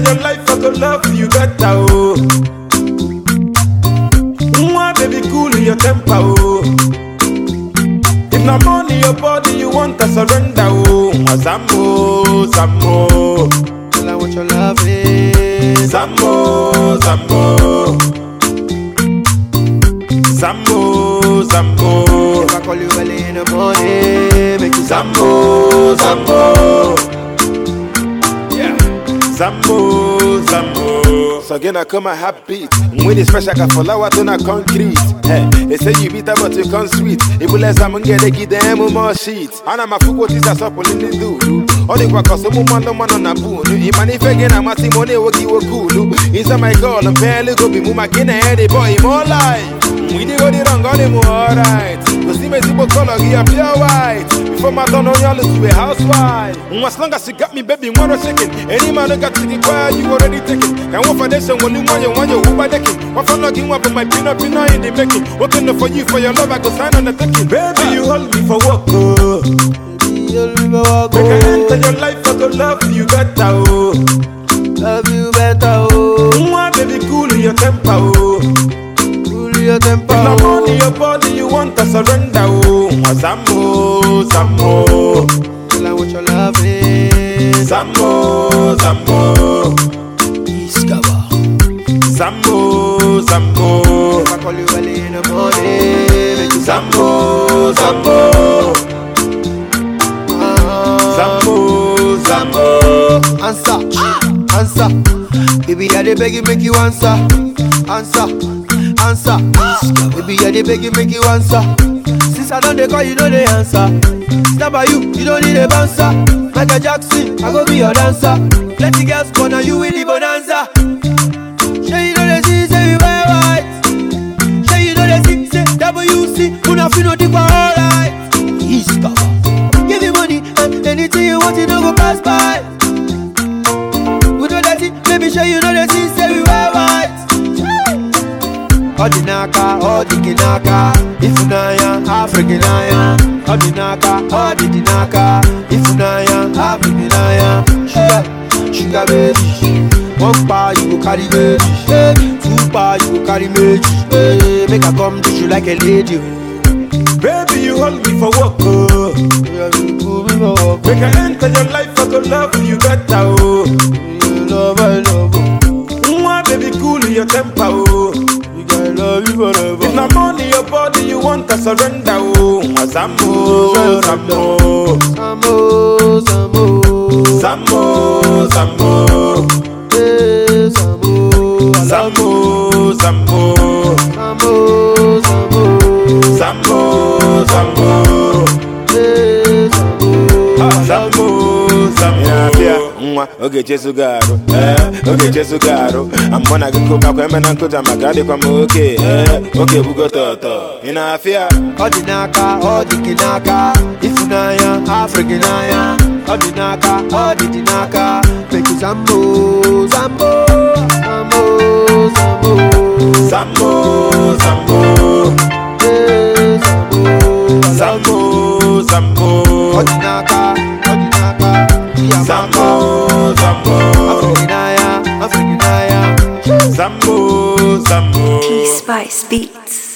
your life, I could love you better, oh. Mwah, baby, cool in your temper, oh. If not money, your body, you want to surrender, oh. Zambo, Zambo. Girl, I want your loving. Zambo, Zambo. Zambo, Zambo. If I call you early in the morning, make you Zambo, Zambo. Yeah. Zambo, Zambo. So again I come a happy beat. When it's fresh I can follow out on a concrete. Hey, they say you beat up but you come sweet. If you let someone get a give them more sheets. And I'm a fool what is a supple in the do. All the work of some man on a boon. If man if again I'm a Simone will give a cool. Inside my girl and barely go be move again and the boy more life. We did go the wrong, got him alright. Cause see my super color, he a pure white. Before my done on y'all to a housewife. As long as you got me, baby, one second. Any man that got to the choir, you already taken. And one for this and when you want your Uber decking. What for logging up with my peanut in the making. Working for you for your love, I go sign on the taking. Baby, you hold me for work, oh. baby, you'll never walk. Make I enter your life, I could love you better, oh. Love you better, oh. Mwah, baby, cool in your temper, oh. Your temper, if not money, your body, you want to surrender, oh. Zambo, Zambo. Girl, I want your loving. Zambo, Zambo. Discover. Zambo, Zambo. If I call you early in the morning, make you Zambo, Zambo. Zambo, Zambo. Answer. Baby, I dey beg you, make you answer. Answer. Baby, I dey beg you, make you answer. Since I don't dey call, you know the answer. Stand by you, you don't need a bouncer. Michael Jackson, I go be your dancer. Plenty girls gonna you with the bonanza. Say you know the see, say we wear white. Say you know the see, say WC. Una feel no deeper, alright. Discover. Give you money and anything you want, you don't go pass by. We know that it, baby, show you know the see, say we wear white. All the kinaka, if you naya, African naya. All the dinaka, if you naya, African naya. Sugar baby, one bar you go carry baby, two bar you go carry baby. Make her come to you like a lady. Baby, you hold me for work, oh. Make I enter your life, I could love you better, oh. I love, Mwah, baby, cool in your temper, oh. I love you forever. If not money, your body, you want to surrender, oh. Zambo, Zambo. Zambo, Zambo, Zambo. hey, Zambo, Zambo, Zambo. Zambo, Zambo, hey, Zambo, Zambo. Oge Jesu garo, oge Jesu garo. I'm gonna go back when I'm good. I'm a grady from okay, okay, we go to in a fear. all the kinaka, if you naya, African naya. All the dinaka, make you Zambo, Zambo. Hey, Zambo, Zambo. all the naka, Zambo, Zambo. African naya. Zambo, Zambo. P Spice Beats.